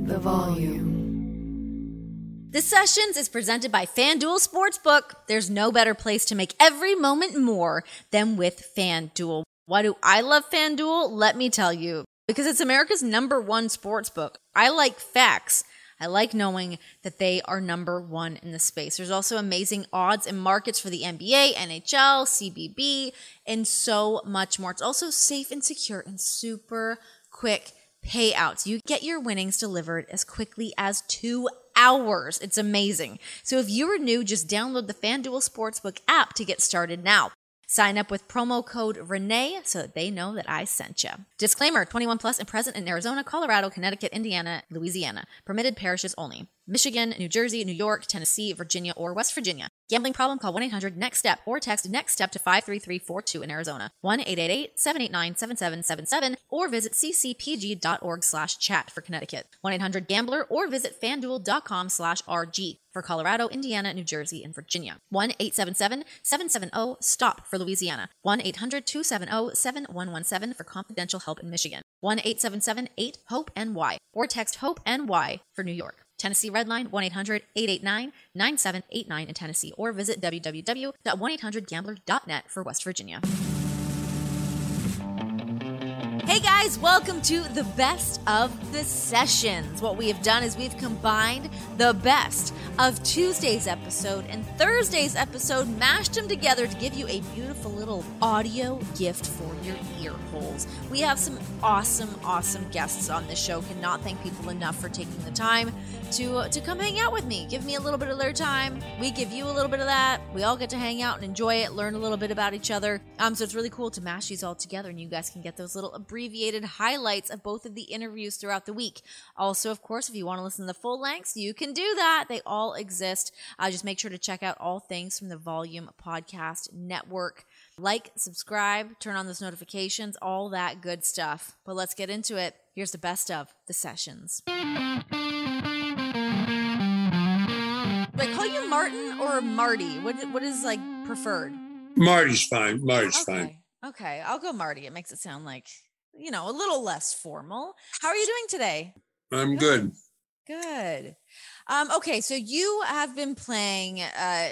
The volume. The Sessions is presented by FanDuel Sportsbook. There's no better place to make every moment more than with FanDuel. Why do I love FanDuel? Let me tell you. Because it's America's #1 sportsbook. I like facts. I like knowing that they are #1 in the space. There's also amazing odds and markets for the NBA, NHL, CBB, and so much more. It's also safe and secure and super quick payouts. You get your winnings delivered as quickly as 2 hours. It's amazing. So if you are new, just download the FanDuel Sportsbook app to get started now. Sign up with promo code Renee so that they know that I sent you. Disclaimer, 21 plus and present in Arizona, Colorado, Connecticut, Indiana, Louisiana. Permitted parishes only. Michigan, New Jersey, New York, Tennessee, Virginia, or West Virginia. Gambling problem? Call 1-800-NEXT-STEP or text NEXT-STEP to 53342 in Arizona. 1-888-789-7777 or visit ccpg.org/chat for Connecticut. 1-800-GAMBLER or visit fanduel.com/RG for Colorado, Indiana, New Jersey, and Virginia. 1-877-770-STOP for Louisiana. 1-800-270-7117 for confidential help in Michigan. 1-877-8-HOPE-NY or text HOPE-NY for New York. Tennessee Redline, 1-800-889-9789 in Tennessee, or visit www.1800gambler.net for West Virginia. Hey guys, welcome to the Best of the Sessions. What we have done is we've combined the best of Tuesday's episode and Thursday's episode, mashed them together to give you a beautiful little audio gift for your ear holes. We have some awesome guests on this show. Cannot thank people enough for taking the time to come hang out with me. Give me a little bit of their time. We give you a little bit of that. We all get to hang out and enjoy it, learn a little bit about each other. So it's really cool to mash these all together, and you guys can get those little abbreviated highlights of both of the interviews throughout the week. Also, of course, if you want to listen to the full lengths, you can do that. They all exist. Just make sure to check out all things from the Volume Podcast Network. Like, subscribe, turn on those notifications, all that good stuff. But let's get into it. Here's the best of the Sessions. Do I call you Martin or Marty? What is like preferred? Marty's fine. Marty's fine. Okay, I'll go Marty. It makes it sound like, a little less formal. How are you doing today? I'm good. Good. Okay, so you have been playing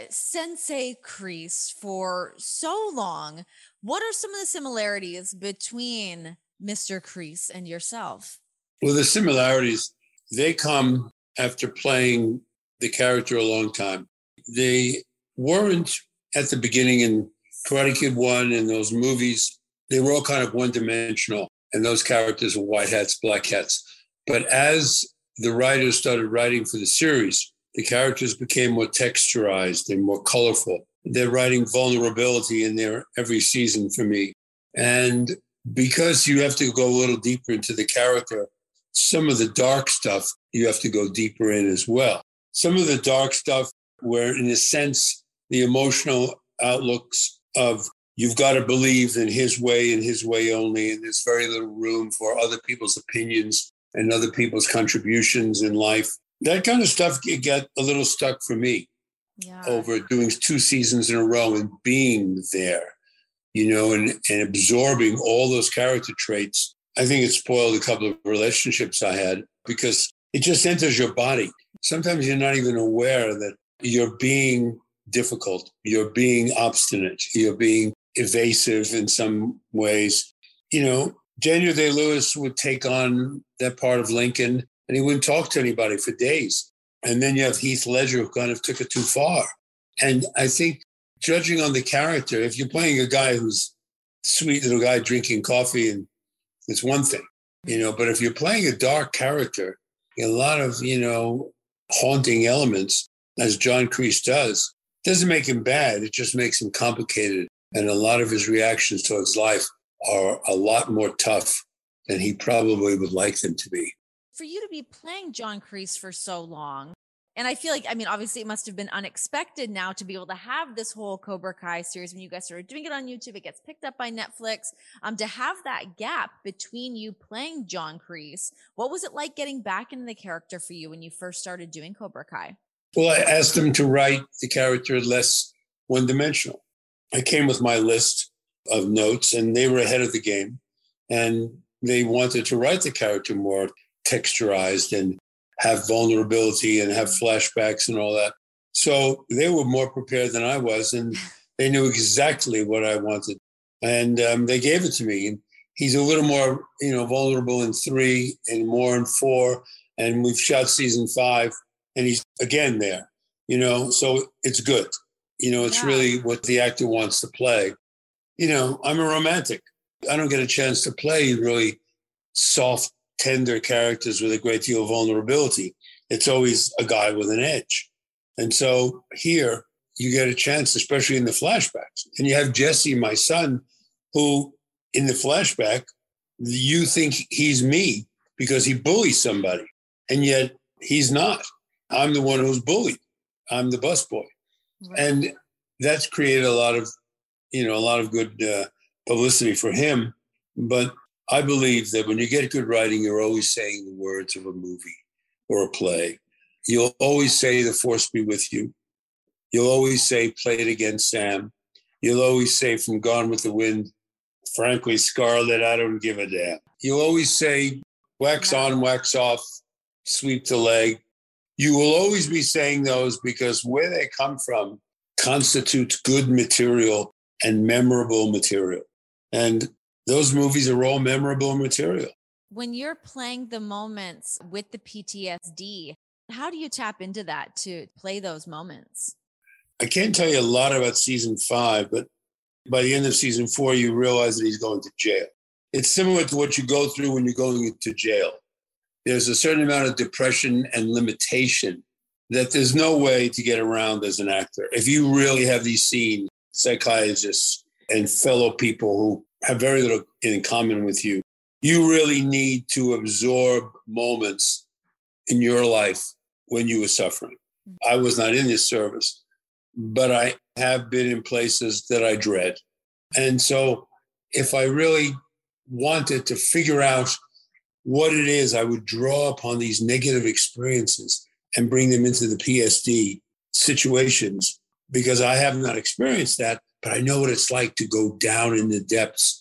Sensei Kreese for so long. What are some of the similarities between Mr. Kreese and yourself? Well, the similarities, they come after playing the character a long time. They weren't at the beginning in Karate Kid 1 and those movies. They were all kind of one-dimensional, and those characters were white hats, black hats. But as the writers started writing for the series, the characters became more texturized and more colorful. They're writing vulnerability in there every season for me. And because you have to go a little deeper into the character, some of the dark stuff you have to go deeper in as well. Some of the dark stuff where, in a sense, the emotional outlooks of you've got to believe in his way and his way only, and there's very little room for other people's opinions and other people's contributions in life. That kind of stuff got a little stuck for me over doing 2 seasons in a row and being there, and absorbing all those character traits. I think it spoiled a couple of relationships I had because it just enters your body. Sometimes you're not even aware that you're being difficult, you're being obstinate, you're being evasive in some ways. Daniel Day-Lewis would take on that part of Lincoln and he wouldn't talk to anybody for days. And then you have Heath Ledger who kind of took it too far. And I think judging on the character, if you're playing a guy who's a sweet little guy drinking coffee, and it's one thing, but if you're playing a dark character, a lot of, haunting elements, as John Kreese does, doesn't make him bad. It just makes him complicated. And a lot of his reactions towards life are a lot more tough than he probably would like them to be. For you to be playing John Kreese for so long, and I feel like, obviously it must have been unexpected now to be able to have this whole Cobra Kai series when you guys started doing it on YouTube. It gets picked up by Netflix. To have that gap between you playing John Kreese, what was it like getting back into the character for you when you first started doing Cobra Kai? Well, I asked them to write the character less one-dimensional. I came with my list of notes, and they were ahead of the game. And they wanted to write the character more texturized and have vulnerability and have flashbacks and all that. So they were more prepared than I was, and they knew exactly what I wanted. And they gave it to me. And he's a little more, vulnerable in 3 and more in 4. And we've shot season 5, and he's again there, so it's good. It's really what the actor wants to play. I'm a romantic. I don't get a chance to play really soft, tender characters with a great deal of vulnerability. It's always a guy with an edge. And so here you get a chance, especially in the flashbacks. And you have Jesse, my son, who in the flashback, you think he's me because he bullies somebody. And yet he's not. I'm the one who's bullied. I'm the busboy. Right. And that's created a lot of good publicity for him. But I believe that when you get good writing, you're always saying the words of a movie or a play. You'll always say, "The force be with you." You'll always say, "Play it again, Sam." You'll always say, "From Gone with the Wind," "Frankly, Scarlett, I don't give a damn." You'll always say, "Wax on, wax off, sweep the leg." You will always be saying those because where they come from constitutes good material and memorable material. And those movies are all memorable material. When you're playing the moments with the PTSD, how do you tap into that to play those moments? I can't tell you a lot about season 5, but by the end of season 4, you realize that he's going to jail. It's similar to what you go through when you're going to jail. There's a certain amount of depression and limitation that there's no way to get around as an actor. If you really have these seen psychiatrists and fellow people who have very little in common with you, you really need to absorb moments in your life when you were suffering. I was not in this service, but I have been in places that I dread. And so if I really wanted to figure out what it is, I would draw upon these negative experiences and bring them into the PSD situations, because I have not experienced that, but I know what it's like to go down in the depths,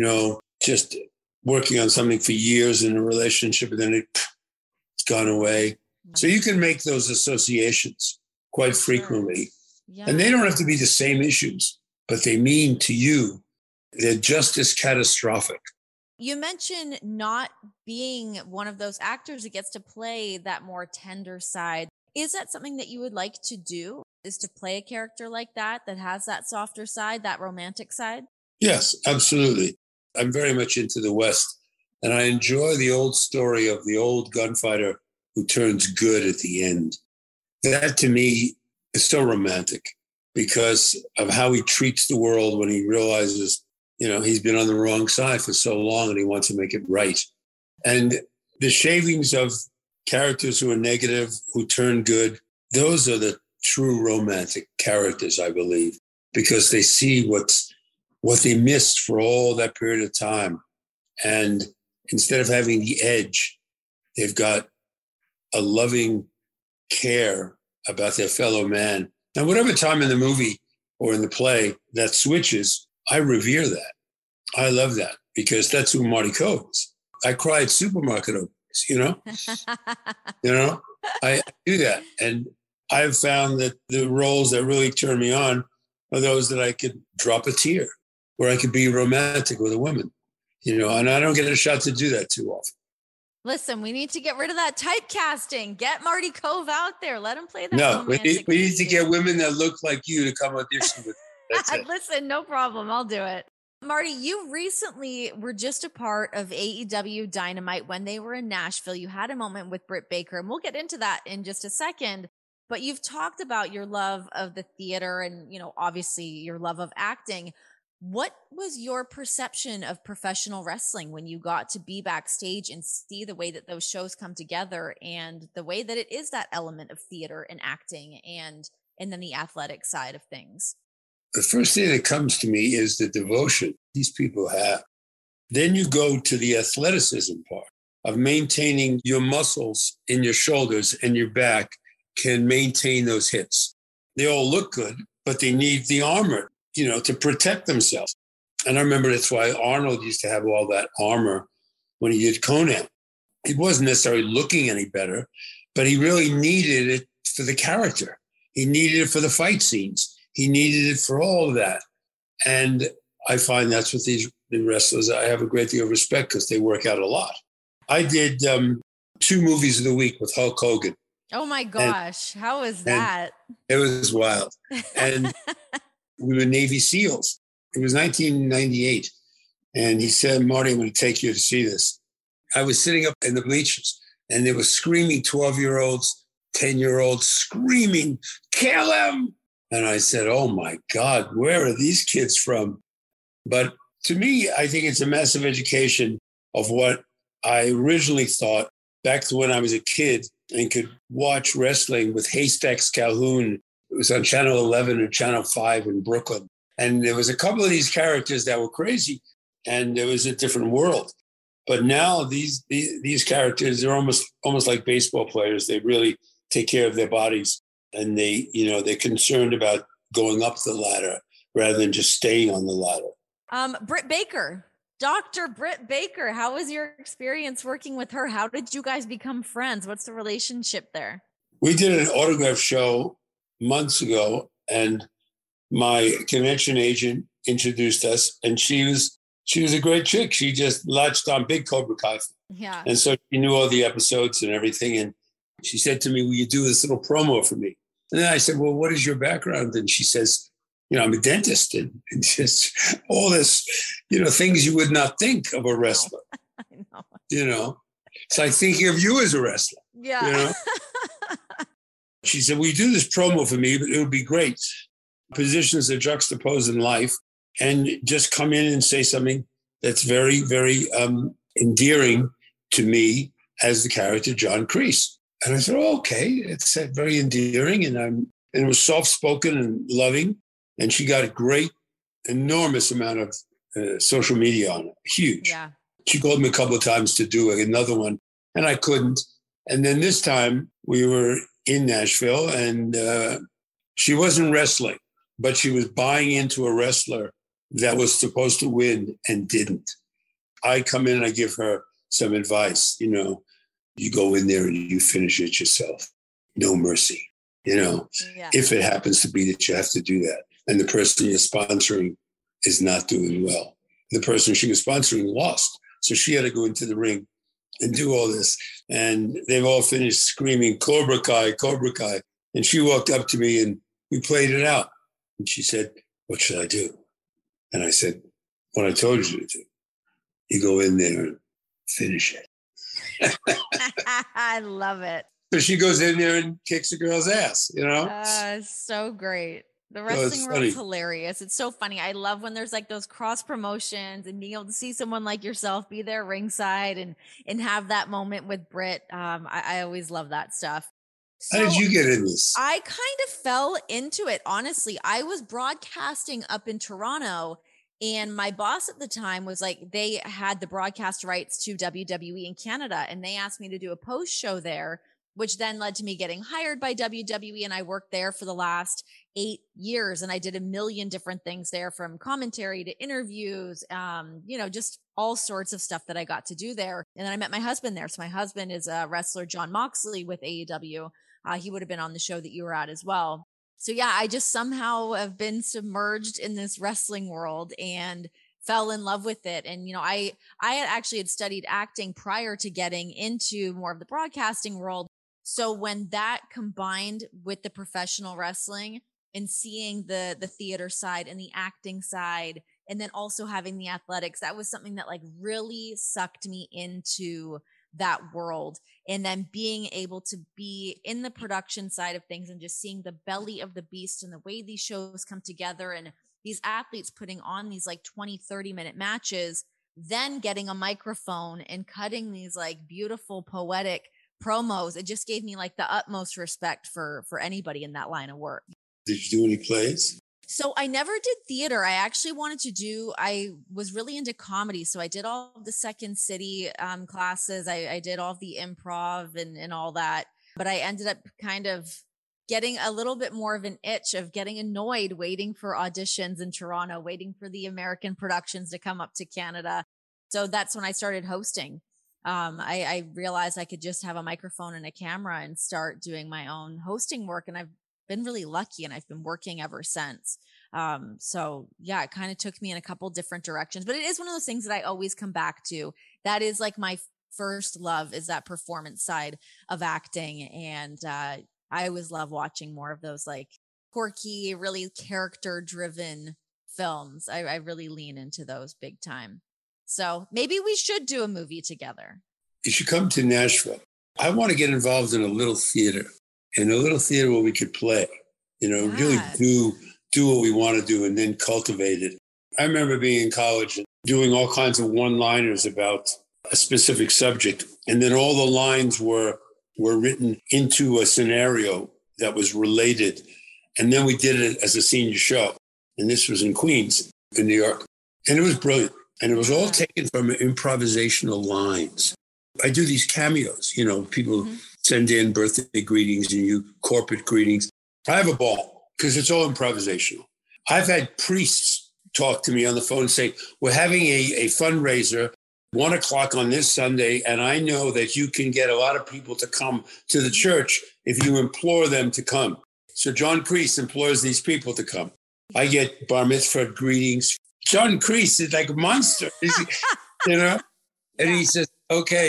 just working on something for years in a relationship, and then it's gone away. So you can make those associations quite frequently. Yeah. And they don't have to be the same issues, but they mean to you, they're just as catastrophic. You mentioned not being one of those actors that gets to play that more tender side. Is that something that you would like to do, is to play a character like that has that softer side, that romantic side? Yes, absolutely. I'm very much into the West, and I enjoy the old story of the old gunfighter who turns good at the end. That to me is so romantic because of how he treats the world when he realizes, he's been on the wrong side for so long and he wants to make it right. And the shavings of characters who are negative, who turn good, those are the true romantic characters, I believe, because they see what they missed for all that period of time. And instead of having the edge, they've got a loving care about their fellow man. Now, whatever time in the movie or in the play that switches, I revere that. I love that because that's who Marty Cove is. I cry at supermarket openings, I do that. And I've found that the roles that really turn me on are those that I could drop a tear, where I could be romantic with a woman, and I don't get a shot to do that too often. Listen, we need to get rid of that typecasting. Get Marty Cove out there. Let him play that. No, we need to get women that look like you to come audition with. That's it. Listen, no problem. I'll do it. Marty, you recently were just a part of AEW Dynamite when they were in Nashville. You had a moment with Britt Baker, and we'll get into that in just a second. But you've talked about your love of the theater and, obviously your love of acting. What was your perception of professional wrestling when you got to be backstage and see the way that those shows come together and the way that it is that element of theater and acting and then the athletic side of things? The first thing that comes to me is the devotion these people have. Then you go to the athleticism part of maintaining your muscles in your shoulders and your back can maintain those hits. They all look good, but they need the armor, to protect themselves. And I remember that's why Arnold used to have all that armor when he did Conan. He wasn't necessarily looking any better, but he really needed it for the character. He needed it for the fight scenes. He needed it for all of that. And I find that's what the wrestlers, I have a great deal of respect because they work out a lot. I did 2 movies of the week with Hulk Hogan. Oh my gosh. How was that? It was wild. And we were Navy SEALs. It was 1998. And he said, Marty, I'm going to take you to see this. I was sitting up in the bleachers and they were screaming 12-year-olds, 10-year-olds screaming, kill him. And I said, oh my God, where are these kids from? But to me, I think it's a massive education of what I originally thought back to when I was a kid and could watch wrestling with Haystacks Calhoun. It was on Channel 11 or Channel 5 in Brooklyn. And there was a couple of these characters that were crazy and it was a different world. But now these characters, they're almost like baseball players. They really take care of their bodies and they're concerned about going up the ladder rather than just staying on the ladder. Britt Baker, Dr. Britt Baker, how was your experience working with her? How did you guys become friends? What's the relationship there? We did an autograph show months ago and my convention agent introduced us and she was a great chick. She just latched on big Cobra Kai. Yeah. And so she knew all the episodes and everything. And she said to me, will you do this little promo for me? And then I said, well, what is your background? And she says, I'm a dentist and just all this, things you would not think of a wrestler. I know. It's like thinking of you as a wrestler. Yeah. She said, will you do this promo for me? But it would be great. Positions are juxtaposed in life and just come in and say something that's very, very endearing to me as the character John Kreese. And I said, oh, okay, it's very endearing. And it was soft-spoken and loving. And she got a great, enormous amount of social media on it. Huge. Yeah. She called me a couple of times to do another one, and I couldn't. And then this time we were in Nashville, and she wasn't wrestling, but she was buying into a wrestler that was supposed to win and didn't. I come in and I give her some advice. You go in there and you finish it yourself. No mercy. Yeah. If it happens to be that you have to do that. And the person you're sponsoring is not doing well. The person she was sponsoring lost. So she had to go into the ring and do all this. And they've all finished screaming, Cobra Kai, Cobra Kai. And she walked up to me and we played it out. And she said, what should I do? And I said, what I told you to do. You go in there and finish it. I love it. So she goes in there and kicks a girl's ass, So great. The wrestling world's hilarious. It's so funny. I love when there's like those cross promotions and being able to see someone like yourself be there ringside and have that moment with Britt. I always love that stuff. So how did you get in this? I kind of fell into it. Honestly, I was broadcasting up in Toronto and my boss at the time was like, they had the broadcast rights to WWE in Canada and they asked me to do a post show there, which then led to me getting hired by WWE. And I worked there for the last 8 years. And I did a million different things there from commentary to interviews, just all sorts of stuff that I got to do there. And then I met my husband there. So my husband is a wrestler, John Moxley with AEW. He would have been on the show that you were at as well. So yeah, I just somehow have been submerged in this wrestling world and fell in love with it. And, I had studied acting prior to getting into more of the broadcasting world. So when that combined with the professional wrestling and seeing the theater side and the acting side, and then also having the athletics, that was something that like really sucked me into that world. And then being able to be in the production side of things and just seeing the belly of the beast and the way these shows come together and these athletes putting on these like 20, 30-minute matches, then getting a microphone and cutting these like beautiful, poetic promos. It just gave me like the utmost respect for anybody in that line of work. Did you do any plays? So I never did theater. I was really into comedy. So I did all of the Second City classes. I did all of the improv and all that. But I ended up kind of getting a little bit more of an itch of getting annoyed waiting for auditions in Toronto, waiting for the American productions to come up to Canada. So that's when I started hosting. I realized I could just have a microphone and a camera and start doing my own hosting work. And I've been really lucky, and I've been working ever since. So yeah, it kind of took me in a couple different directions, but it is one of those things that I always come back to. That is like my first love, is that performance side of acting. And I always love watching more of those like quirky, really character driven films. I really lean into those big time. So maybe we should do a movie together. You should come to Nashville. I want to get involved in a little theater, where we could play, really do what we want to do and then cultivate it. I remember being in college and doing all kinds of one-liners about a specific subject. And then all the lines were written into a scenario that was related. And then we did it as a senior show. And this was in Queens, in New York. And it was brilliant. And it was all taken from improvisational lines. I do these cameos, people send in birthday greetings and corporate greetings. I have a ball because it's all improvisational. I've had priests talk to me on the phone and say, we're having a fundraiser 1:00 on this Sunday, and I know that you can get a lot of people to come to the church if you implore them to come. So John Kreese implores these people to come. I get bar mitzvah greetings. John Kreese is like a monster, and he says, okay,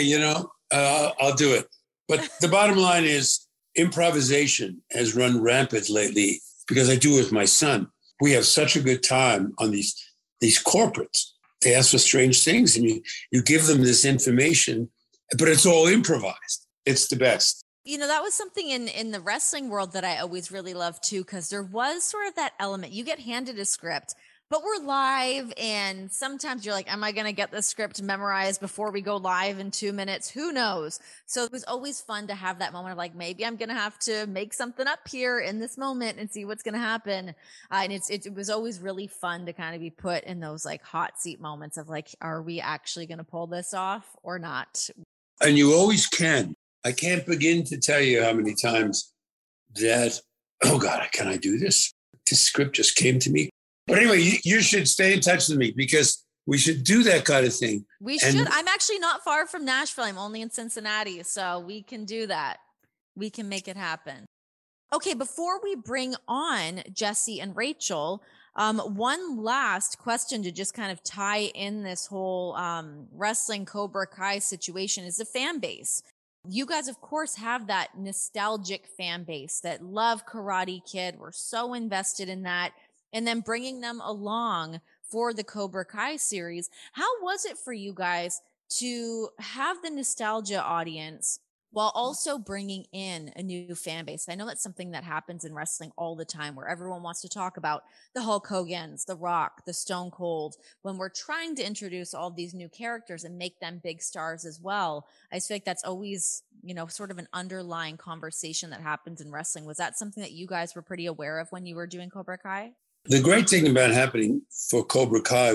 I'll do it. But the bottom line is improvisation has run rampant lately because I do it with my son. We have such a good time on these corporates. They ask for strange things and you give them this information, but it's all improvised. It's the best. That was something in the wrestling world that I always really loved too, because there was sort of that element. You get handed a script, but we're live, and sometimes you're like, am I going to get the script memorized before we go live in 2 minutes? Who knows? So it was always fun to have that moment of like, maybe I'm going to have to make something up here in this moment and see what's going to happen. And it was always really fun to kind of be put in those like hot seat moments of like, are we actually going to pull this off or not? And you always can. I can't begin to tell you how many times that, oh God, can I do this? This script just came to me. But anyway, you should stay in touch with me because we should do that kind of thing. We should. I'm actually not far from Nashville. I'm only in Cincinnati. So we can do that. We can make it happen. Okay, before we bring on Jesse and Rachel, one last question to just kind of tie in this whole wrestling Cobra Kai situation is the fan base. You guys, of course, have that nostalgic fan base that love Karate Kid. We're so invested in that. And then bringing them along for the Cobra Kai series. How was it for you guys to have the nostalgia audience while also bringing in a new fan base? I know that's something that happens in wrestling all the time, where everyone wants to talk about the Hulk Hogan's, the Rock, the Stone Cold. When we're trying to introduce all these new characters and make them big stars as well, I feel like that's always, sort of an underlying conversation that happens in wrestling. Was that something that you guys were pretty aware of when you were doing Cobra Kai? The great thing about happening for Cobra Kai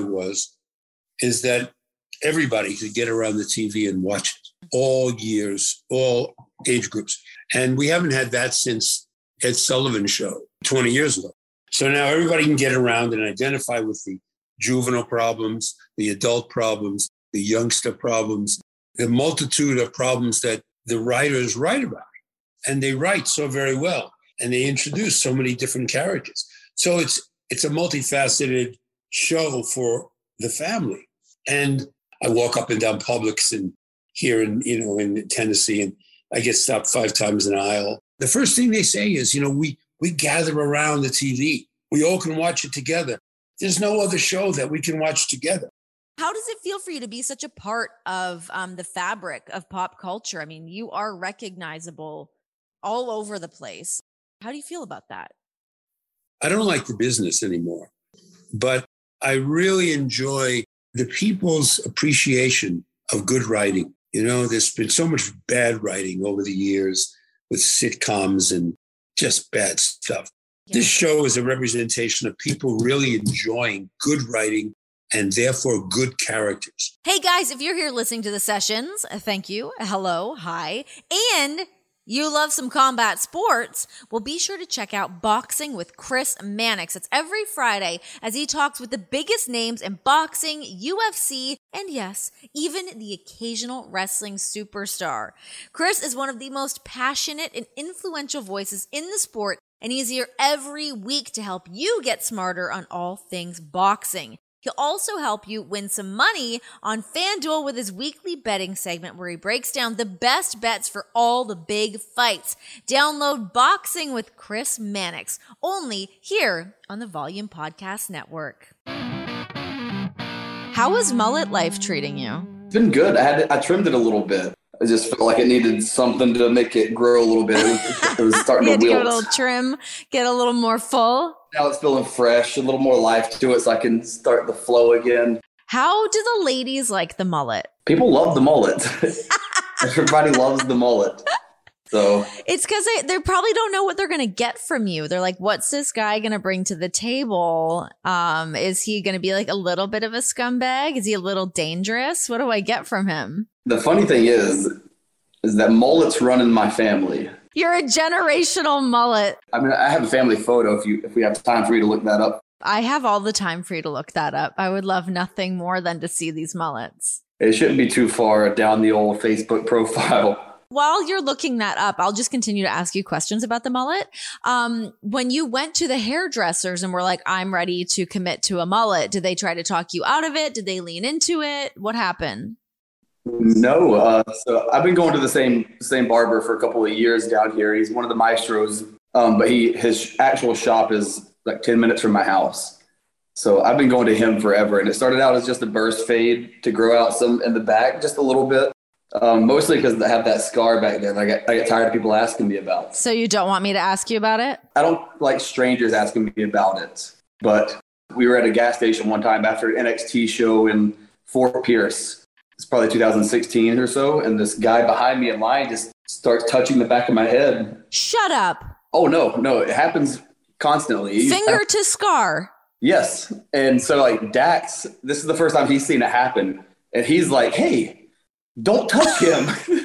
is that everybody could get around the TV and watch it, all years, all age groups. And we haven't had that since Ed Sullivan's show 20 years ago. So now everybody can get around and identify with the juvenile problems, the adult problems, the youngster problems, the multitude of problems that the writers write about. And they write so very well, and they introduce so many different characters. So it's a multifaceted show for the family. And I walk up and down Publix and here in Tennessee, and I get stopped 5 times an aisle. The first thing they say is, we gather around the TV. We all can watch it together. There's no other show that we can watch together. How does it feel for you to be such a part of the fabric of pop culture? I mean, you are recognizable all over the place. How do you feel about that? I don't like the business anymore, but I really enjoy the people's appreciation of good writing. There's been so much bad writing over the years with sitcoms and just bad stuff. Yeah. This show is a representation of people really enjoying good writing and therefore good characters. Hey guys, if you're here listening to the sessions, thank you. Hello, hi. And You love some combat sports? Well, be sure to check out Boxing with Chris Mannix. It's every Friday as he talks with the biggest names in boxing, UFC, and yes, even the occasional wrestling superstar. Chris is one of the most passionate and influential voices in the sport, and he's here every week to help you get smarter on all things boxing. He'll also help you win some money on FanDuel with his weekly betting segment where he breaks down the best bets for all the big fights. Download Boxing with Chris Mannix, only here on the Volume Podcast Network. How is mullet life treating you? It's been good. I trimmed it a little bit. I just felt like it needed something to make it grow a little bit. It was starting to wilt. Give it a little trim, get a little more full. Now it's feeling fresh, a little more life to it so I can start the flow again. How do the ladies like the mullet? People love the mullet. Everybody loves the mullet. So it's because they probably don't know what they're going to get from you. They're like, what's this guy going to bring to the table? Is he going to be like a little bit of a scumbag? Is he a little dangerous? What do I get from him? The funny thing is that mullets run in my family. You're a generational mullet. I mean, I have a family photo if we have time for you to look that up. I have all the time for you to look that up. I would love nothing more than to see these mullets. It shouldn't be too far down the old Facebook profile. While you're looking that up, I'll just continue to ask you questions about the mullet. When you went to the hairdressers and were like, I'm ready to commit to a mullet, did they try to talk you out of it? Did they lean into it? What happened? No. So I've been going to the same barber for a couple of years down here. He's one of the maestros, but his actual shop is like 10 minutes from my house. So I've been going to him forever. And it started out as just a burst fade to grow out some in the back, just a little bit. Mostly because I have that scar back there that I get tired of people asking me about. So you don't want me to ask you about it? I don't like strangers asking me about it. But we were at a gas station one time after an NXT show in Fort Pierce. It's probably 2016 or so. And this guy behind me in line just starts touching the back of my head. Shut up. Oh, no. It happens constantly. Finger to scar. Yes. And so like Dax, this is the first time he's seen it happen. And he's like, hey, don't touch him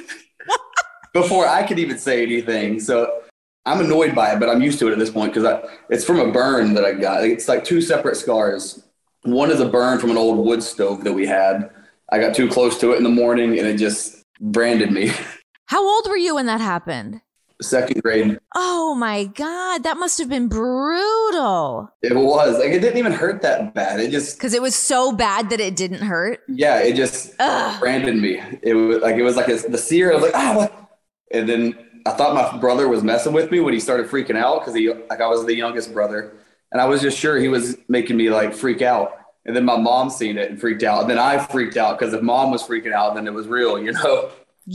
before I could even say anything. So I'm annoyed by it, but I'm used to it at this point because it's from a burn that I got. It's like two separate scars. One is a burn from an old wood stove that we had. I got too close to it in the morning and it just branded me. How old were you when that happened? Second grade. Oh my God, that must have been brutal. It was. Like, it didn't even hurt that bad. It just... Because it was so bad that it didn't hurt? Yeah, it just branded me. It was like the sear. I was like, what? And then I thought my brother was messing with me when he started freaking out because I was the youngest brother. And I was just sure he was making me like freak out. And then my mom seen it and freaked out. And then I freaked out because if mom was freaking out, then it was real, you know?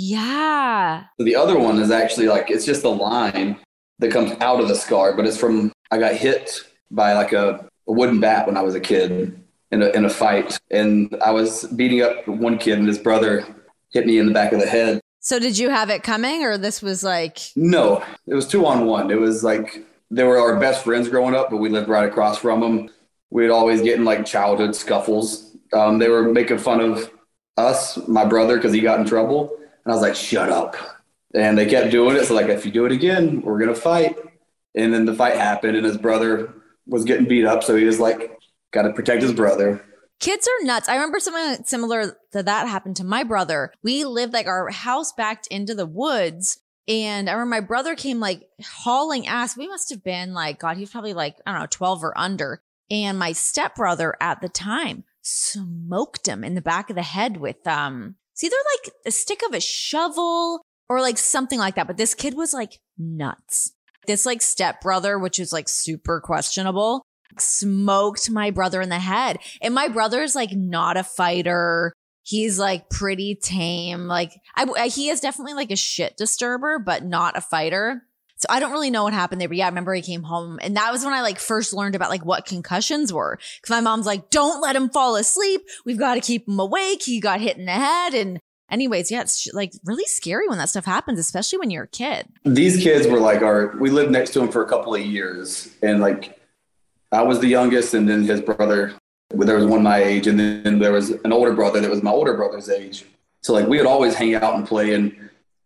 Yeah. So the other one is actually like, it's just a line that comes out of the scar, but it's from, I got hit by like a wooden bat when I was a kid in a fight. And I was beating up one kid and his brother hit me in the back of the head. So did you have it coming or this was like? No, it was 2-on-1. It was like, they were our best friends growing up, but we lived right across from them. We'd always get in like childhood scuffles. They were making fun of us, my brother, because he got in trouble. And I was like, shut up. And they kept doing it. So like, if you do it again, we're going to fight. And then the fight happened and his brother was getting beat up. So he was like, got to protect his brother. Kids are nuts. I remember something similar to that happened to my brother. We lived like our house backed into the woods. And I remember my brother came like hauling ass. We must have been like, God, he was probably like, I don't know, 12 or under. And my stepbrother at the time smoked him in the back of the head with, it's either like a stick of a shovel or like something like that. But this kid was like nuts. This like stepbrother, which is like super questionable, smoked my brother in the head. And my brother's like not a fighter. He's like pretty tame. Like he is definitely like a shit disturber, but not a fighter. So I don't really know what happened there, but yeah, I remember he came home and that was when I like first learned about like what concussions were. Cause my mom's like, don't let him fall asleep. We've got to keep him awake. He got hit in the head. And anyways, yeah, it's like really scary when that stuff happens, especially when you're a kid. These kids were like we lived next to him for a couple of years. And like, I was the youngest and then his brother, there was one my age. And then there was an older brother that was my older brother's age. So like we would always hang out and play. And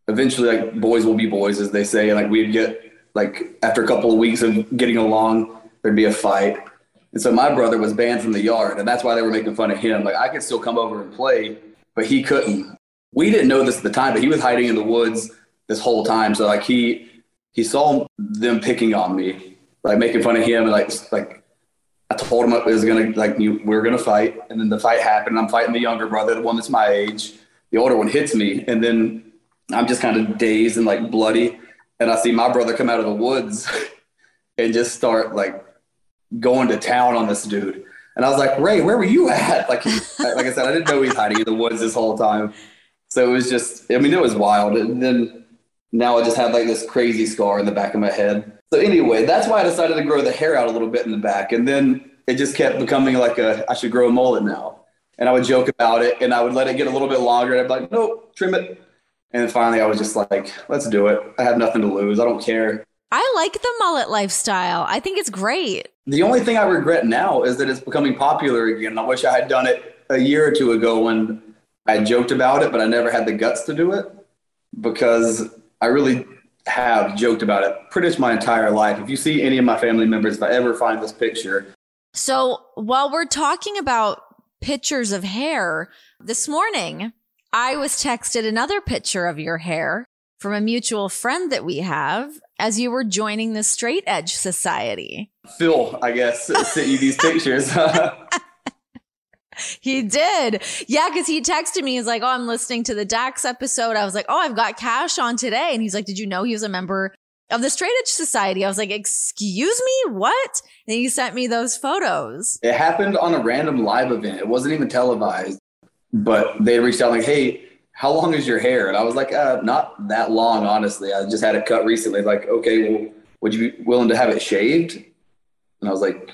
eventually, like, boys will be boys, as they say. Like, we'd get, like, after a couple of weeks of getting along, there'd be a fight. And so my brother was banned from the yard, and that's why they were making fun of him. Like, I could still come over and play, but he couldn't. We didn't know this at the time, but he was hiding in the woods this whole time. So, like, he saw them picking on me, like, making fun of him. And, like I told him it was going to, like, we were going to fight. And then the fight happened. I'm fighting the younger brother, the one that's my age. The older one hits me. And then I'm just kind of dazed and, like, bloody. And I see my brother come out of the woods and just start, like, going to town on this dude. And I was like, Ray, where were you at? Like I said, I didn't know he was hiding in the woods this whole time. So it was just, I mean, it was wild. And then now I just had, like, this crazy scar in the back of my head. So anyway, that's why I decided to grow the hair out a little bit in the back. And then it just kept becoming like I should grow a mullet now. And I would joke about it, and I would let it get a little bit longer. And I'd be like, nope, trim it. And then finally I was just like, let's do it. I have nothing to lose. I don't care. I like the mullet lifestyle. I think it's great. The only thing I regret now is that it's becoming popular again. I wish I had done it a year or two ago when I joked about it, but I never had the guts to do it, because I really have joked about it pretty much my entire life. If you see any of my family members, if I ever find this picture. So while we're talking about pictures of hair, this morning I was texted another picture of your hair from a mutual friend that we have as you were joining the Straight Edge Society. Phil, I guess, sent you these pictures. He did. Yeah, because he texted me. He's like, oh, I'm listening to the Dax episode. I was like, oh, I've got Cash on today. And he's like, did you know he was a member of the Straight Edge Society? I was like, excuse me, what? And he sent me those photos. It happened on a random live event. It wasn't even televised. But they reached out like, hey, how long is your hair? And I was like, not that long, honestly. I just had it cut recently. Like, okay, well, would you be willing to have it shaved? And I was like,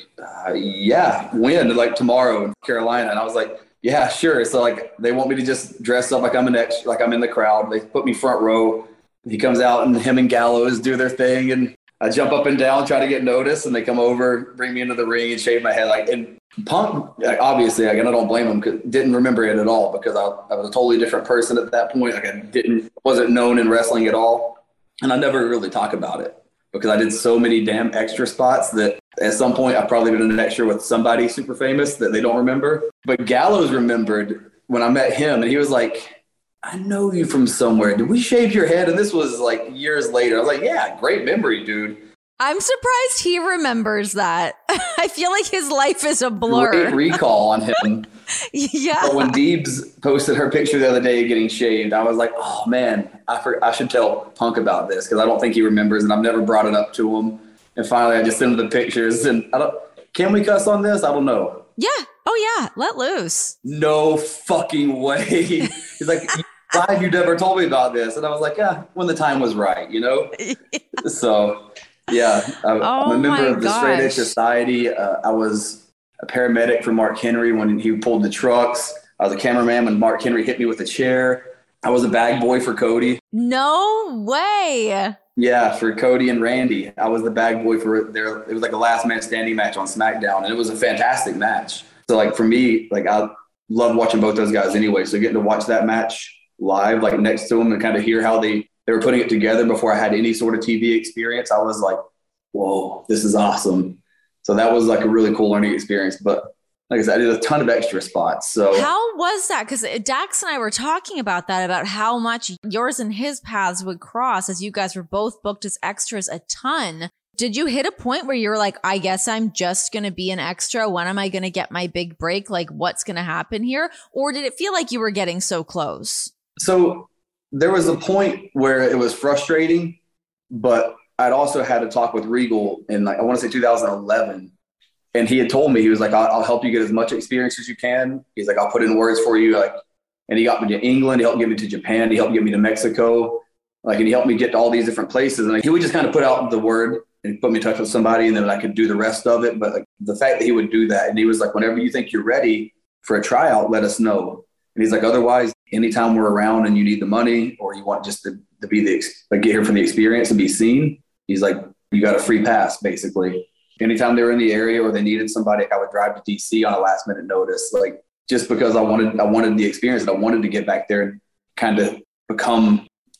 yeah, when? Like tomorrow in Carolina. And I was like, yeah, sure. So, like, they want me to just dress up like I'm like I'm in the crowd. They put me front row. He comes out and him and Gallows do their thing. And I jump up and down, try to get noticed. And they come over, bring me into the ring and shave my head. Like, and Punk, obviously, like, and I don't blame him, because didn't remember it at all, because I was a totally different person at that point. Like, I wasn't known in wrestling at all. And I never really talk about it, because I did so many damn extra spots that at some point I've probably been an extra with somebody super famous that they don't remember. But Gallows remembered when I met him, and he was like, I know you from somewhere. Did we shave your head? And this was like years later. I was like, yeah, great memory, dude. I'm surprised he remembers that. I feel like his life is a blur. Great recall on him. Yeah. But when Deebs posted her picture the other day getting shaved, I was like, oh, man, I should tell Punk about this, because I don't think he remembers, and I've never brought it up to him. And finally, I just sent him the pictures. And can we cuss on this? I don't know. Yeah. Oh, yeah. Let loose. No fucking way. He's like, why have you never told me about this? And I was like, yeah, when the time was right, you know? Yeah. So, yeah, I'm a member of the Straight Edge Society. I was a paramedic for Mark Henry when he pulled the trucks. I was a cameraman when Mark Henry hit me with a chair. I was a bag boy for Cody. No way. Yeah, for Cody and Randy. I was the bag boy for their, it was like a last man standing match on SmackDown, and it was a fantastic match. So, like, for me, like, I love watching both those guys anyway. So getting to watch that match live, like, next to them, and kind of hear how they were putting it together before I had any sort of TV experience, I was like, whoa, this is awesome. So that was like a really cool learning experience. But like I said, I did a ton of extra spots. So how was that? Because Dax and I were talking about that, about how much yours and his paths would cross as you guys were both booked as extras a ton. Did you hit a point where you were like, I guess I'm just going to be an extra? When am I going to get my big break? Like, what's going to happen here? Or did it feel like you were getting so close? So there was a point where it was frustrating, but I'd also had a talk with Regal in, like, I want to say 2011. And he had told me, he was like, I'll help you get as much experience as you can. He's like, I'll put in words for you. Like, and he got me to England. He helped get me to Japan. He helped get me to Mexico. Like, and he helped me get to all these different places. And like, he would just kind of put out the word and put me in touch with somebody, and then I could do the rest of it. But like, the fact that he would do that, and he was like, whenever you think you're ready for a tryout, let us know. And he's like, otherwise, anytime we're around and you need the money, or you want just to be get here for the experience and be seen, he's like, you got a free pass, basically. Anytime they were in the area or they needed somebody, I would drive to DC on a last minute notice, like, just because I wanted the experience, and I wanted to get back there and kind of become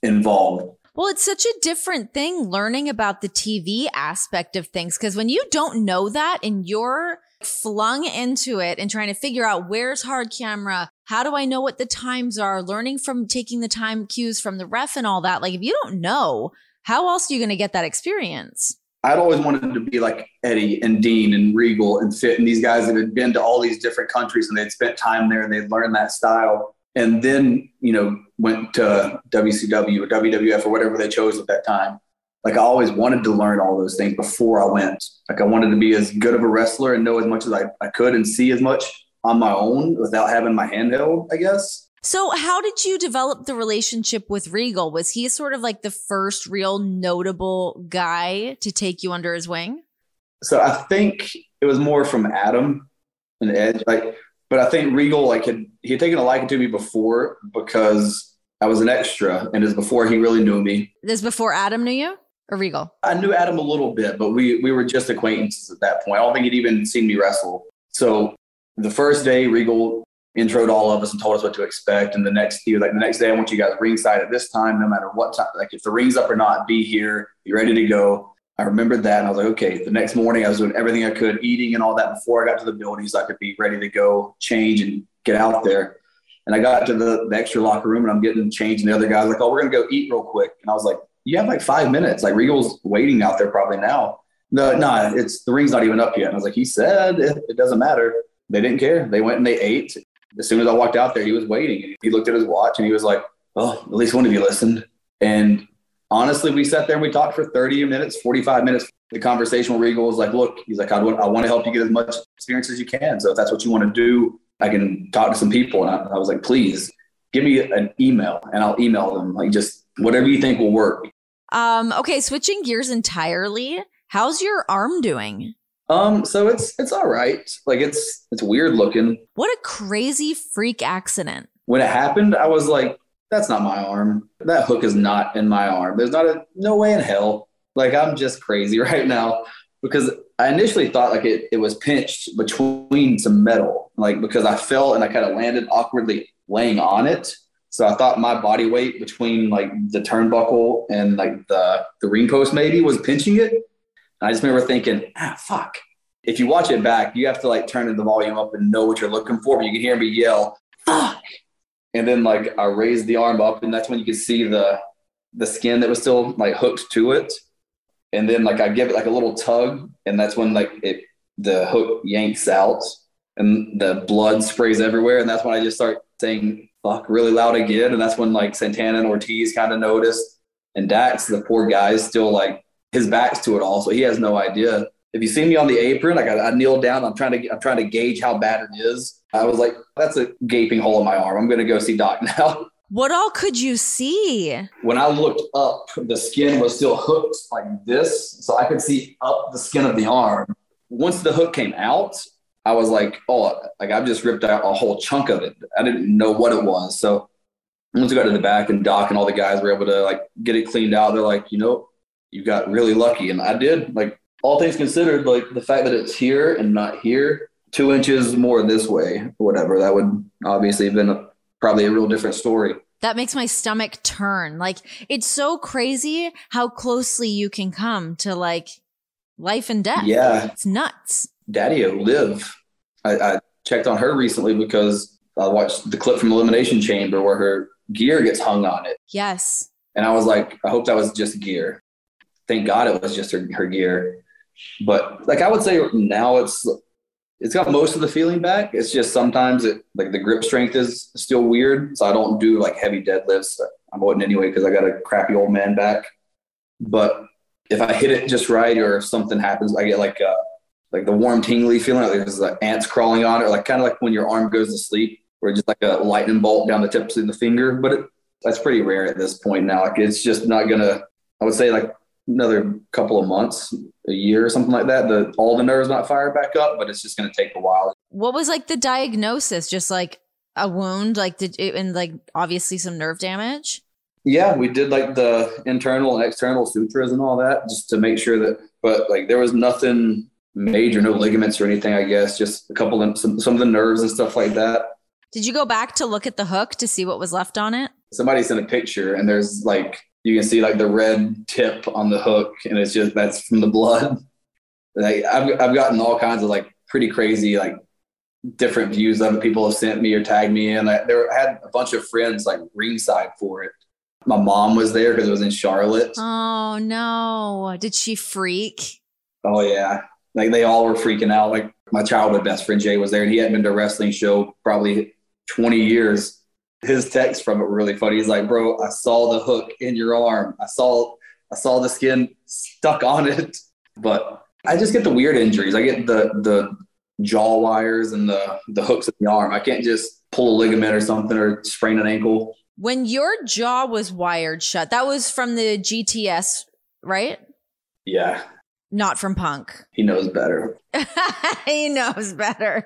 involved. Well, it's such a different thing learning about the TV aspect of things, because when you don't know that and you're flung into it and trying to figure out where's hard camera, how do I know what the times are, learning from taking the time cues from the ref and all that. Like, if you don't know, how else are you going to get that experience? I'd always wanted to be like Eddie and Dean and Regal and Fit and these guys that had been to all these different countries and they'd spent time there and they'd learned that style. And then, went to WCW or WWF or whatever they chose at that time. Like, I always wanted to learn all those things before I went. Like, I wanted to be as good of a wrestler and know as much as I could and see as much on my own without having my hand held, I guess. So how did you develop the relationship with Regal? Was he sort of like the first real notable guy to take you under his wing? So I think it was more from Adam and Edge. But I think Regal, he had taken a liking to me before because I was an extra, and it was before he really knew me. This is before Adam knew you, or Regal? I knew Adam a little bit, but we were just acquaintances at that point. I don't think he'd even seen me wrestle. So the first day, Regal introed all of us and told us what to expect. And the next day, I want you guys ringside at this time, no matter what time. Like, if the ring's up or not, be here, be ready to go. I remembered that, and I was like, okay. The next morning, I was doing everything I could, eating and all that before I got to the building so I could be ready to go, change, and get out there. And I got to the extra locker room, and I'm getting changed, and the other guy's like, oh, we're going to go eat real quick. And I was like, you have like 5 minutes. Like, Regal's waiting out there probably now. No, the ring's not even up yet. And I was like, he said it doesn't matter. They didn't care. They went and they ate. As soon as I walked out there, he was waiting. He looked at his watch, and he was like, oh, at least one of you listened. And honestly, we sat there and we talked for 30 minutes, 45 minutes. The conversation with Regal was like, look, he's like, I want to help you get as much experience as you can. So if that's what you want to do, I can talk to some people. And I was like, please give me an email and I'll email them. Like, just whatever you think will work. Okay. Switching gears entirely. How's your arm doing? So it's all right. Like, it's weird looking. What a crazy freak accident. When it happened, I was like, that's not my arm. That hook is not in my arm. There's no way in hell. Like, I'm just crazy right now, because I initially thought like it was pinched between some metal, like, because I fell and I kind of landed awkwardly laying on it. So I thought my body weight between like the turnbuckle and like the ring post maybe was pinching it. And I just remember thinking, fuck. If you watch it back, you have to like turn the volume up and know what you're looking for, but you can hear me yell, fuck. And then like I raised the arm up, and that's when you could see the skin that was still like hooked to it. And then like I give it like a little tug, and that's when like the hook yanks out and the blood sprays everywhere. And that's when I just start saying fuck really loud again. And that's when like Santana and Ortiz kind of noticed. And Dax, the poor guy, is still like his back's to it all, so he has no idea. If you see me on the apron, like I kneel down, I'm trying to gauge how bad it is. I was like, that's a gaping hole in my arm. I'm going to go see Doc now. What all could you see? When I looked up, the skin was still hooked like this, so I could see up the skin of the arm. Once the hook came out, I was like, oh, like I've just ripped out a whole chunk of it. I didn't know what it was. So once we got to the back, and Doc and all the guys were able to like get it cleaned out, they're like, you got really lucky. And I did. Like, all things considered, like the fact that it's here and not here, 2 inches more this way, or whatever, that would obviously have been probably a real different story. That makes my stomach turn. Like, it's so crazy how closely you can come to like life and death. Yeah. It's nuts. Daddy-O Liv. I checked on her recently because I watched the clip from Elimination Chamber where her gear gets hung on it. Yes. And I was like, I hope that was just gear. Thank God it was just her gear. But like I would say now it's got most of the feeling back. It's just sometimes like the grip strength is still weird. So I don't do like heavy deadlifts. I wouldn't anyway because I got a crappy old man back. But if I hit it just right, or if something happens, I get like the warm tingly feeling, like there's like ants crawling on it, or like kind of like when your arm goes to sleep, where just like a lightning bolt down the tips of the finger. But that's pretty rare at this point now. Like, it's just not gonna. I would say like another couple of months, a year or something like that, all the nerves not fired back up, but it's just going to take a while. What was like the diagnosis? Just like a wound, like and like obviously some nerve damage? Yeah, we did like the internal and external sutures and all that just to make sure that, but like there was nothing major, no ligaments or anything, I guess, just a couple of some of the nerves and stuff like that. Did you go back to look at the hook to see what was left on it? Somebody sent a picture and there's like, you can see like the red tip on the hook and it's just, that's from the blood. Like I've gotten all kinds of like pretty crazy, like different views of it. People have sent me or tagged me in. I had a bunch of friends like ringside for it. My mom was there because it was in Charlotte. Oh no. Did she freak? Oh yeah. Like they all were freaking out. Like my childhood best friend Jay was there and he hadn't been to a wrestling show probably 20 years. His text from it were really funny. He's like, bro, I saw the hook in your arm. I saw the skin stuck on it. But I just get the weird injuries. I get the jaw wires and the hooks in the arm. I can't just pull a ligament or something or sprain an ankle. When your jaw was wired shut, that was from the GTS, right? Yeah. Not from Punk. He knows better. He knows better.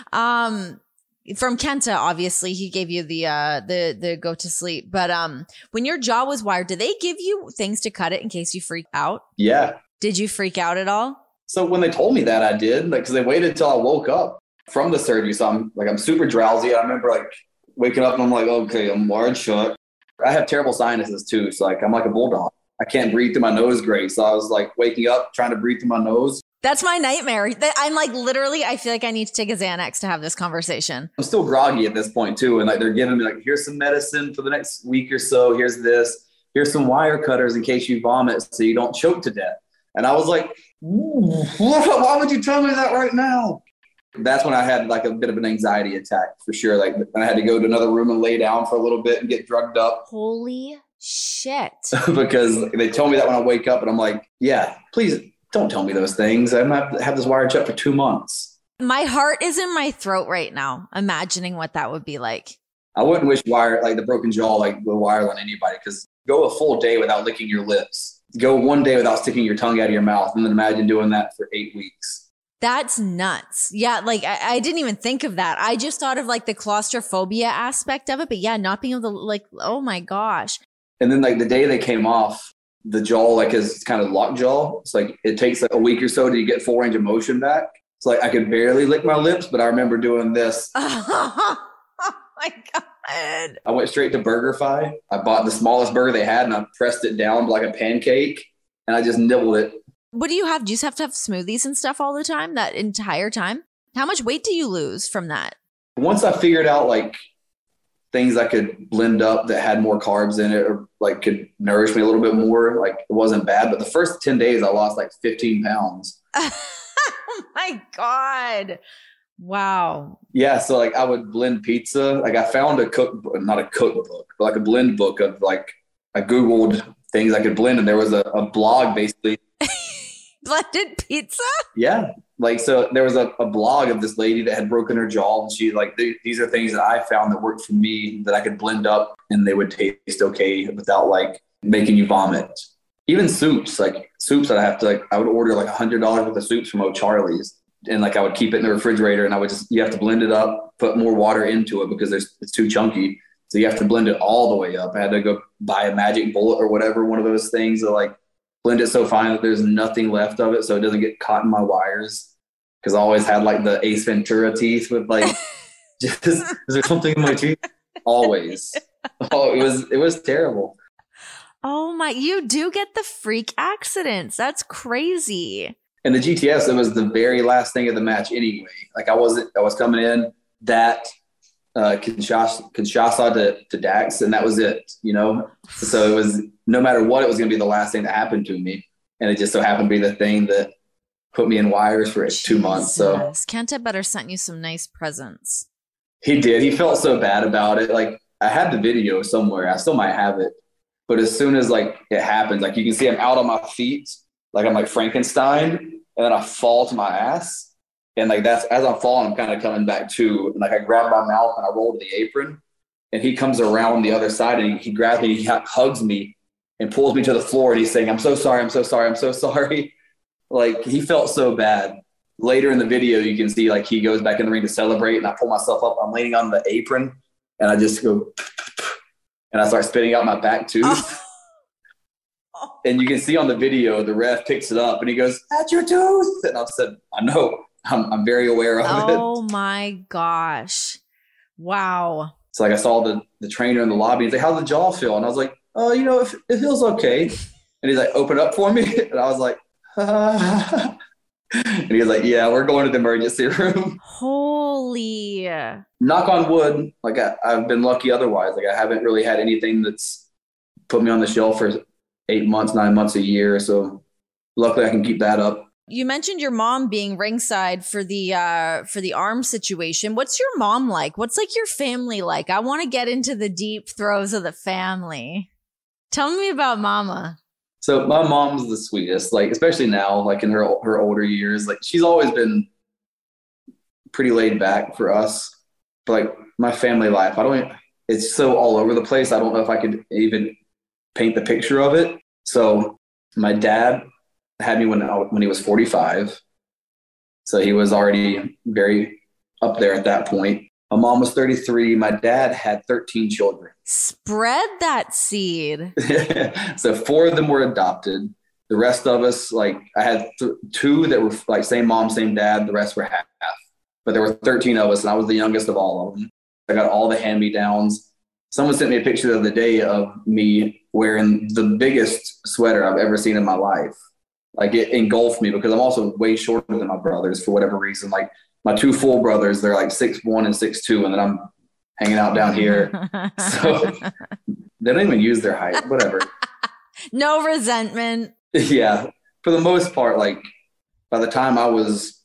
From Kenta, obviously, he gave you the go to sleep. But when your jaw was wired, did they give you things to cut it in case you freak out? Yeah. Did you freak out at all? So when they told me that, I did, like, because they waited till I woke up from the surgery. So I'm super drowsy. I remember like waking up and I'm like, okay, I'm wired shut. I have terrible sinuses too. So like I'm like a bulldog. I can't breathe through my nose great. So I was like waking up trying to breathe through my nose. That's my nightmare. I'm like, literally, I feel like I need to take a Xanax to have this conversation. I'm still groggy at this point too. And like, they're giving me like, here's some medicine for the next week or so. Here's this, here's some wire cutters in case you vomit so you don't choke to death. And I was like, why would you tell me that right now? That's when I had like a bit of an anxiety attack for sure. Like I had to go to another room and lay down for a little bit and get drugged up. Holy shit. Because they told me that when I wake up and I'm like, yeah, please don't tell me those things. I'm going to have this wired shut for 2 months. My heart is in my throat right now, imagining what that would be like. I wouldn't wish the broken jaw, like the wire on anybody, because go a full day without licking your lips. Go 1 day without sticking your tongue out of your mouth. And then imagine doing that for 8 weeks. That's nuts. Yeah, like I didn't even think of that. I just thought of like the claustrophobia aspect of it. But yeah, not being able to like, oh my gosh. And then like the day they came off, the jaw like is kind of locked jaw. It's like it takes like a week or so to get full range of motion back. It's like I could barely lick my lips, but I remember doing this. Oh my God. I went straight to BurgerFi. I bought the smallest burger they had and I pressed it down like a pancake and I just nibbled it. What do you have? Do you have to have smoothies and stuff all the time, that entire time? How much weight do you lose from that? Once I figured out like things I could blend up that had more carbs in it or like could nourish me a little bit more, like it wasn't bad. But the first 10 days I lost like 15 pounds. Oh my God. Wow. Yeah. So like I would blend pizza. Like I found not a cookbook, but like a blend book of like, I Googled things I could blend and there was a blog basically. Blended pizza? Yeah. Like, so there was a blog of this lady that had broken her jaw and she like, these are things that I found that worked for me that I could blend up and they would taste okay without like making you vomit. Even soups that I would order like $100 worth of soups from O'Charlie's and like I would keep it in the refrigerator and you have to blend it up, put more water into it because it's too chunky. So you have to blend it all the way up. I had to go buy a magic bullet or whatever, one of those things that like blend it so fine that there's nothing left of it so it doesn't get caught in my wires. Because I always had like the Ace Ventura teeth with like, just is there something in my teeth? Always. Oh, it was terrible. Oh my, you do get the freak accidents. That's crazy. And the GTS, it was the very last thing of the match anyway. Like I was coming in that Kinshasa to Dax and that was it, you know? So it was, no matter what, it was going to be the last thing that happened to me. And it just so happened to be the thing that put me in wires for 2 months. So Kenta better sent you some nice presents. He did. He felt so bad about it. Like I had the video somewhere. I still might have it. But as soon as like it happens, like you can see I'm out on my feet, like I'm like Frankenstein, and then I fall to my ass. And like that's as I'm falling, I'm kind of coming back to, and like I grab my mouth and I roll to the apron, and he comes around the other side and he grabs me, he hugs me and pulls me to the floor and he's saying, I'm so sorry, I'm so sorry, I'm so sorry. Like he felt so bad. Later in the video, you can see like he goes back in the ring to celebrate and I pull myself up. I'm leaning on the apron and I just go, and I start spitting out my back tooth. Oh. And you can see on the video, the ref picks it up and he goes, that's your tooth. And I said, I know, I'm very aware of it. Oh my gosh. Wow. So like I saw the trainer in the lobby. He's like, "How's the jaw feel?" And I was like, "Oh, it feels okay." And he's like, "Open up for me." And I was like, and he was like, "Yeah, we're going to the emergency room." Holy. Knock on wood. Like I've been lucky otherwise. Like I haven't really had anything that's put me on the shelf for 8 months, 9 months, a year. So luckily I can keep that up. You mentioned your mom being ringside for the arm situation. What's your mom like? What's like your family like? I want to get into the deep throes of the family. Tell me about Mama. So my mom's the sweetest, like especially now, like in her older years. Like she's always been pretty laid back for us. But like my family life, it's so all over the place. I don't know if I could even paint the picture of it. So my dad had me when he was 45. So he was already very up there at that point. My mom was 33. My dad had 13 children. Spread that seed. So 4 of them were adopted. The rest of us, like I had 2 that were like same mom, same dad. The rest were half. But there were 13 of us, and I was the youngest of all of them. I got all the hand-me-downs. Someone sent me a picture the other day of me wearing the biggest sweater I've ever seen in my life. Like it engulfed me because I'm also way shorter than my brothers for whatever reason. Like my 2 full brothers, they're like 6'1" and 6'2", and then I'm hanging out down here. So they don't even use their height, whatever. No resentment. Yeah. For the most part, like by the time I was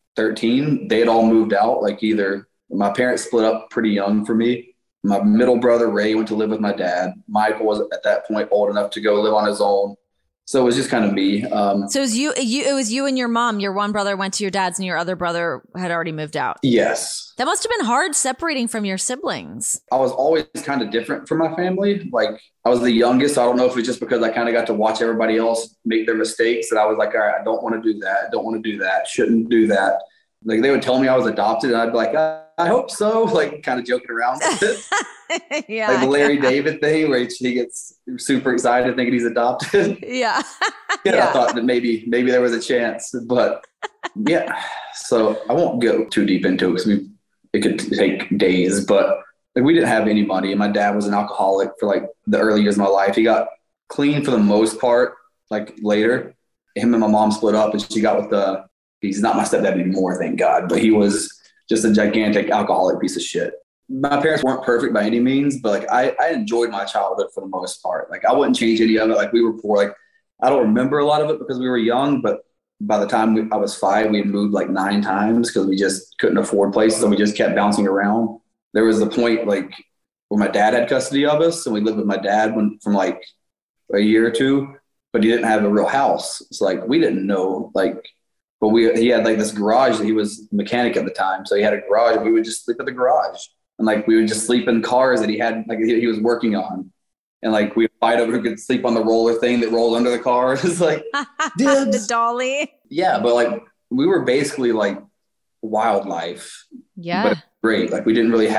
13, they had all moved out. Like either my parents split up pretty young for me. My middle brother, Ray, went to live with my dad. Michael was at that point old enough to go live on his own. So it was just kind of me. So it was you and your mom. Your one brother went to your dad's and your other brother had already moved out. Yes. That must have been hard separating from your siblings. I was always kind of different from my family. Like I was the youngest. So I don't know if it's just because I kind of got to watch everybody else make their mistakes that I was like, all right, I don't want to do that. I don't want to do that. Shouldn't do that. Like they would tell me I was adopted and I'd be like, I hope so. Like kind of joking around with it. Yeah. Like the Larry David thing where he gets super excited thinking he's adopted. Yeah. I thought that maybe there was a chance, but yeah. So I won't go too deep into it because it could take days, but like we didn't have any money and my dad was an alcoholic for like the early years of my life. He got clean for the most part, like later. Him and my mom split up and she got with he's not my stepdad anymore, thank God, but he was just a gigantic alcoholic piece of shit. My parents weren't perfect by any means, but like I enjoyed my childhood for the most part. Like I wouldn't change any of it. Like we were poor. Like I don't remember a lot of it because we were young, but by the time I was 5, we had moved like 9 times because we just couldn't afford places and we just kept bouncing around. There was the point like where my dad had custody of us and we lived with my dad from like a year or 2, but he didn't have a real house. It's like we didn't know but he had like this garage. He was a mechanic at the time. So he had a garage and we would just sleep at the garage. And like, we would just sleep in cars that he had, like he was working on. And like, we'd fight over who could sleep on the roller thing that rolled under the car. It's like, the dolly. Yeah. But like, we were basically like wildlife. Yeah. But great. Like we didn't really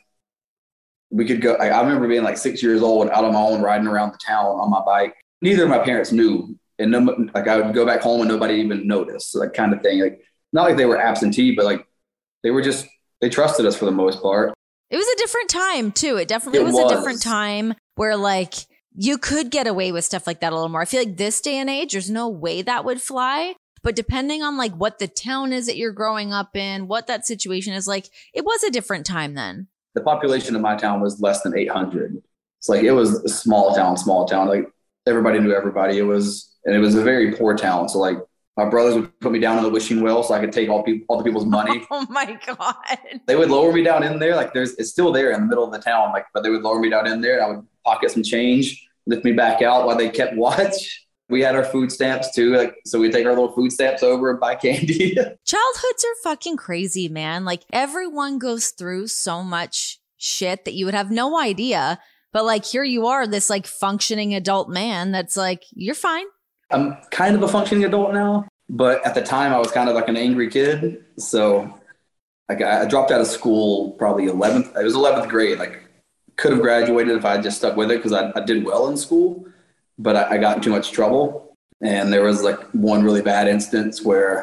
we could go, I remember being like 6 years old out on my own, riding around the town on my bike. Neither of my parents knew. And like I would go back home and nobody even noticed, so that kind of thing. Like not like they were absentee, but like they trusted us for the most part. It was a different time too. It definitely was a different time where like you could get away with stuff like that a little more. I feel like this day and age, there's no way that would fly. But depending on like what the town is that you're growing up in, what that situation is like, it was a different time then. The population of my town was less than 800. It's like it was a small town. Like everybody knew everybody. It was a very poor town. So like my brothers would put me down in the wishing well so I could take all the people's money. Oh my God. They would lower me down in there. Like it's still there in the middle of the town. Like, but they would lower me down in there and I would pocket some change, lift me back out while they kept watch. We had our food stamps too. Like, so we'd take our little food stamps over and buy candy. Childhoods are fucking crazy, man. Like everyone goes through so much shit that you would have no idea. But like, here you are, this like functioning adult man that's like, you're fine. I'm kind of a functioning adult now, but at the time I was kind of like an angry kid. So like I dropped out of school probably it was 11th grade. Like could have graduated if I had just stuck with it because I did well in school, but I got in too much trouble. And there was like one really bad instance where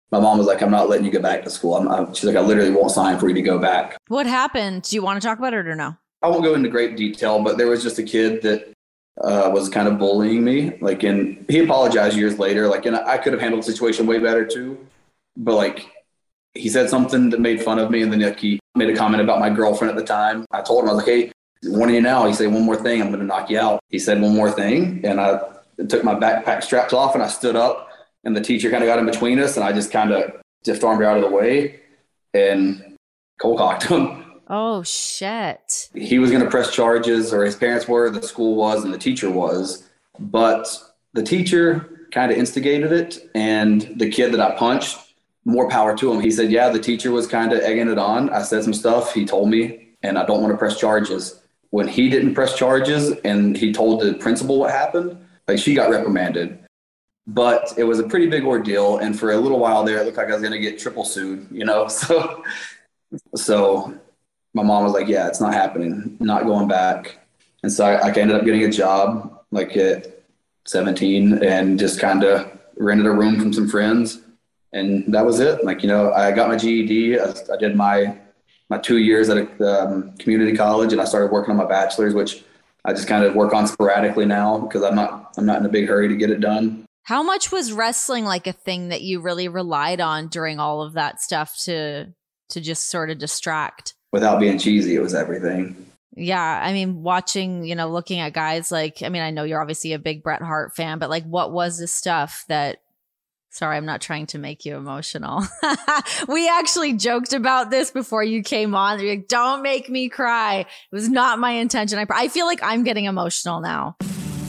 my mom was like, I'm not letting you go back to school. She's like, I literally won't sign for you to go back. What happened? Do you want to talk about it or no? I won't go into great detail, but there was just a kid that was kind of bullying me. Like, and he apologized years later. Like, and I could have handled the situation way better too. But like, he said something that made fun of me, and then like, he made a comment about my girlfriend at the time. I told him, I was like, hey, warning you now. He said, one more thing, I'm going to knock you out. He said one more thing, and I took my backpack straps off, and I stood up, and the teacher kind of got in between us, and I just kind of stiff-armed her out of the way and cold-cocked him. Oh, shit. He was going to press charges, or his parents were, the school was, and the teacher was. But the teacher kind of instigated it, and the kid that I punched, more power to him. He said, yeah, the teacher was kind of egging it on. I said some stuff. He told me, and I don't want to press charges. When he didn't press charges and he told the principal what happened, like, she got reprimanded. But it was a pretty big ordeal. And for a little while there, it looked like I was going to get triple sued, you know? So my mom was like, yeah, it's not happening, not going back. And so I ended up getting a job like at 17 and just kind of rented a room from some friends. And that was it. Like, you know, I got my GED. I did my 2 years at a community college, and I started working on my bachelor's, which I just kind of work on sporadically now because I'm not in a big hurry to get it done. How much was wrestling like a thing that you really relied on during all of that stuff to just sort of distract? Without being cheesy, it was everything. Yeah. I mean, watching, you know, looking at guys like, I mean, I know you're obviously a big Bret Hart fan, but like, what was the stuff that, sorry, I'm not trying to make you emotional. We actually joked about this before you came on. You're like, don't make me cry. It was not my intention. I feel like I'm getting emotional now.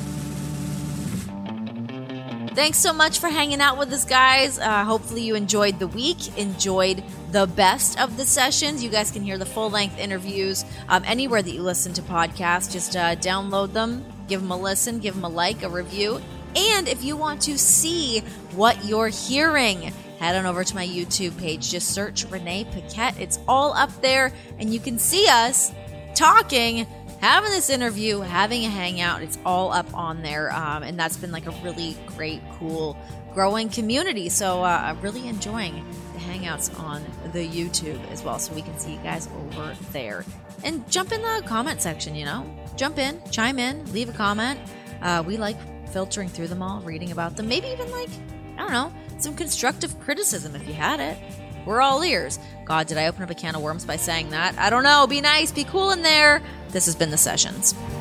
Thanks so much for hanging out with us, guys. Hopefully you enjoyed the week, enjoyed the best of the sessions. You guys can hear the full-length interviews anywhere that you listen to podcasts. Just download them, give them a listen, give them a like, a review. And if you want to see what you're hearing, head on over to my YouTube page. Just search Renee Paquette. It's all up there, and you can see us talking, having this interview, having a hangout. It's all up on there, and that's been like a really great, cool, growing community. So I'm really enjoying the hangouts on the YouTube as well, so we can see you guys over there. And jump in the comment section, you know. Jump in, chime in, leave a comment. We like filtering through them all, reading about them, maybe even like, I don't know, some constructive criticism if you had it. We're all ears. God, did I open up a can of worms by saying that? I don't know. Be nice, be cool in there. This has been The Sessions.